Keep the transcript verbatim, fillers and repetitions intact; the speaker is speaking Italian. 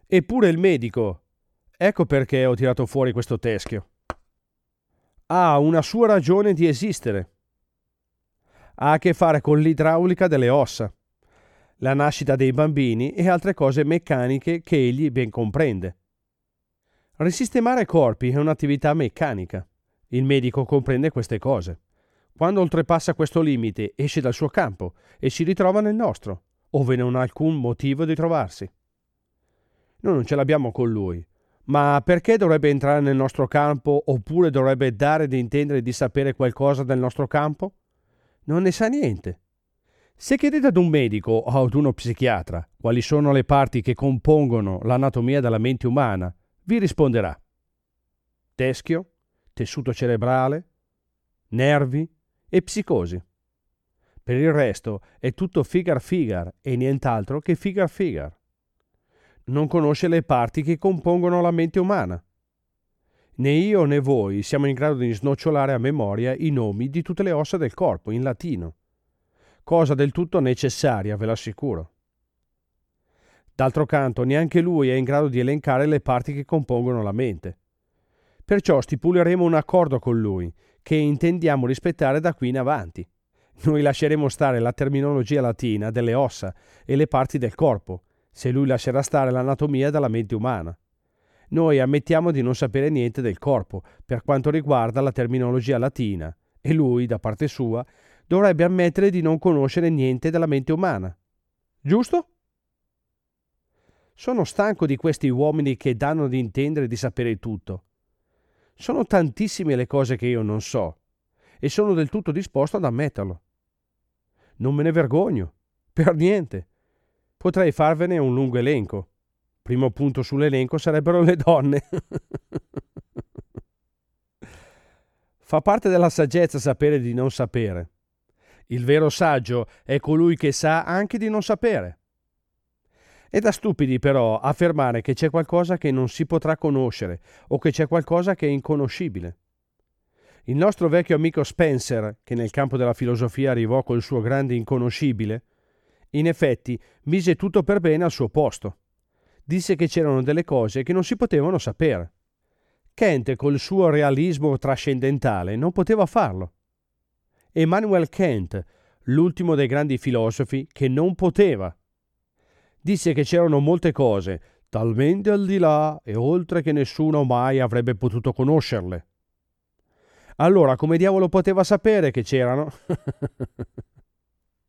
Eppure il medico. Ecco perché ho tirato fuori questo teschio. Ha una sua ragione di esistere. Ha a che fare con l'idraulica delle ossa, la nascita dei bambini e altre cose meccaniche che egli ben comprende. Risistemare corpi è un'attività meccanica. Il medico comprende queste cose. Quando oltrepassa questo limite, esce dal suo campo e si ritrova nel nostro, ove non ha alcun motivo di trovarsi. Noi non ce l'abbiamo con lui, ma perché dovrebbe entrare nel nostro campo oppure dovrebbe dare di intendere di sapere qualcosa del nostro campo? Non ne sa niente. Se chiedete ad un medico o ad uno psichiatra quali sono le parti che compongono l'anatomia della mente umana, vi risponderà: teschio, tessuto cerebrale, nervi e psicosi. Per il resto è tutto figar-figar e nient'altro che figar-figar. Non conosce le parti che compongono la mente umana. Né io né voi siamo in grado di snocciolare a memoria i nomi di tutte le ossa del corpo in latino, cosa del tutto necessaria, ve l'assicuro. D'altro canto, neanche lui è in grado di elencare le parti che compongono la mente. Perciò stipuleremo un accordo con lui, che intendiamo rispettare da qui in avanti. Noi lasceremo stare la terminologia latina delle ossa e le parti del corpo, se lui lascerà stare l'anatomia della mente umana. Noi ammettiamo di non sapere niente del corpo per quanto riguarda la terminologia latina e lui, da parte sua, dovrebbe ammettere di non conoscere niente della mente umana. Giusto? Sono stanco di questi uomini che danno ad intendere di sapere tutto. Sono tantissime le cose che io non so e sono del tutto disposto ad ammetterlo. Non me ne vergogno, per niente. Potrei farvene un lungo elenco. Primo punto sull'elenco sarebbero le donne. Fa parte della saggezza sapere di non sapere. Il vero saggio è colui che sa anche di non sapere. È da stupidi però affermare che c'è qualcosa che non si potrà conoscere o che c'è qualcosa che è inconoscibile. Il nostro vecchio amico Spencer, che nel campo della filosofia arrivò col suo grande inconoscibile, in effetti mise tutto per bene al suo posto. Disse che c'erano delle cose che non si potevano sapere. Kant, col suo realismo trascendentale, non poteva farlo. Immanuel Kant, l'ultimo dei grandi filosofi, che non poteva. Disse che c'erano molte cose, talmente al di là e oltre che nessuno mai avrebbe potuto conoscerle. Allora, come diavolo poteva sapere che c'erano?